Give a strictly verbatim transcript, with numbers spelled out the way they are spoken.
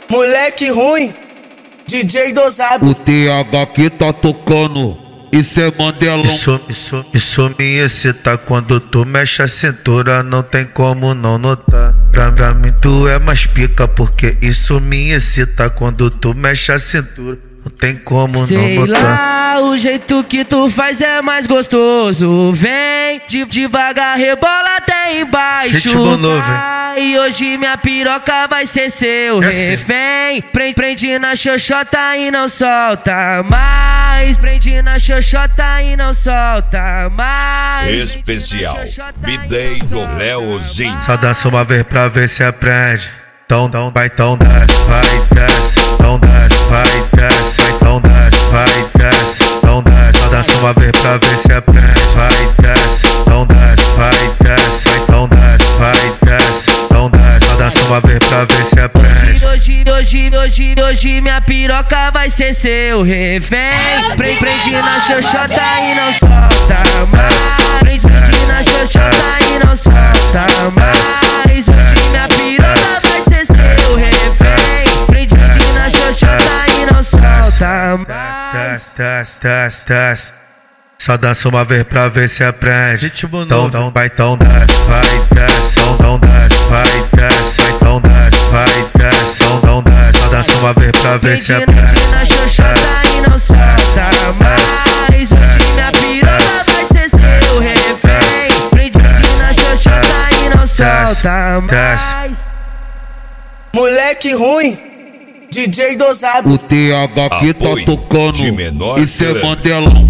Moleque ruim, D J dosado. O T H que tá tocando, isso é Mandelão. Isso, isso, isso me excita quando tu mexe a cintura, não tem como não notar. Pra, pra mim tu é mais pica, porque isso me excita quando tu mexe a cintura, não tem como Sei não notar. lá, o jeito que tu faz é mais gostoso. Vem de, devagar, rebola até embaixo. Ritmo novo, hein? E hoje minha piroca vai ser seu é assim. refém. Prende, prende na xoxota e não solta mais. Prende na xoxota e não solta mais. Especial B-Day do Leozinho. Só dança uma vez pra ver se aprende. Então, então, vai, então desce, vai, desce. Então desce, vai, desce. Vai, então desce, vai, desce. Então desce. Só dança uma vez pra ver se aprende. Vai, desce. Então desce, vai, desce. Vai, então desce, vai, desce. Então desce. Só dança uma vez pra ver se aprende. Hoje, hoje, hoje, hoje minha piroca vai ser seu refém. Prende, prende na xoxota e não solta mais. Prende, prende na xoxota e não solta mais. Hoje minha piroca vai ser seu refém. Prende, prende na xoxota e não solta mais. Desce, desce, desce, desce. Só dança uma vez pra ver se aprende. Ritmo então, então, vai, então desce, vai, desce. Então, então desce, vai, desce. Vai, então desce, vai, desce. Então, então desce. Só dança uma vez pra ver se aprende. Prende na xoxota e não solta mais. Hoje minha piroca vai ser seu refém. Prende, prende na xoxota e não solta mais. Moleque ruim, D J dosado. O T H que tá Apoio tocando, de menor isso é grana. Mandelão.